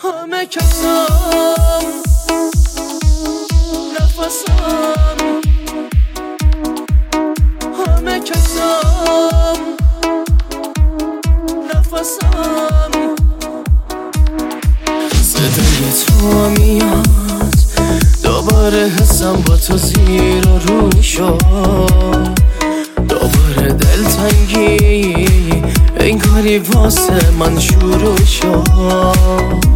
همه کسم نفسم، همه کسم نفسم. صدای تو میاد دوباره، حسم با تو زیر و رو شد. دوباره دلتنگی انگاری واسه من شروع شد.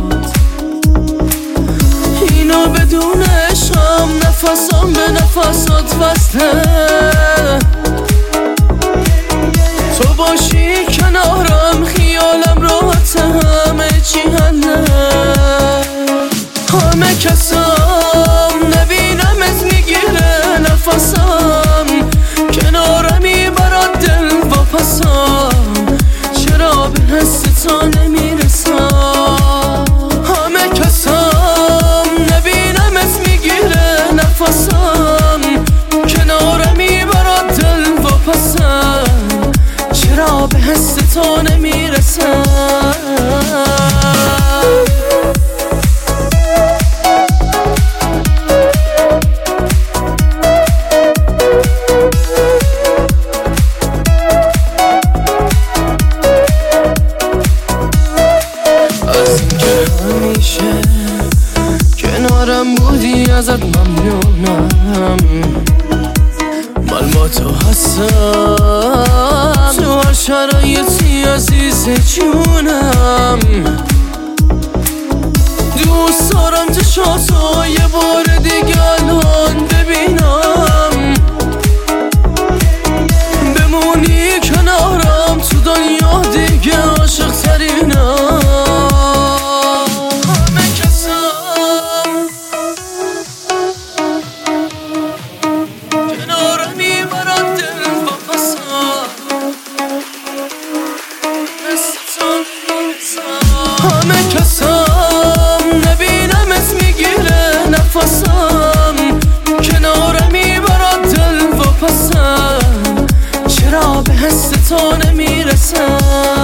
اینو بدون عشقم نفسم به نفسات وصله. تو باشی کنارم خیالم راحته، همه چی حله. همه کسم نبینمت میگیره نفسم، کنارمی برات دل واپسم، چرا به حس تو نمیرسم. همه کسم نبینمت میگیره نفسم، کنارمی برات دل واپسم، چرا به حس تو نمیرسم. کنارم بودی ازت ممنونم، من با تو هستم تو هر شرایطی عزیز جونم. دوست دارم چشاتو یه بار دیگه الان ببینم، بمونی کنارم تو دنیا دیگه عاشق ترینم. همه کسم نبینمت میگیره نفسم، کنارمی برات دل واپسم، چرا به حس تو نمیرسم.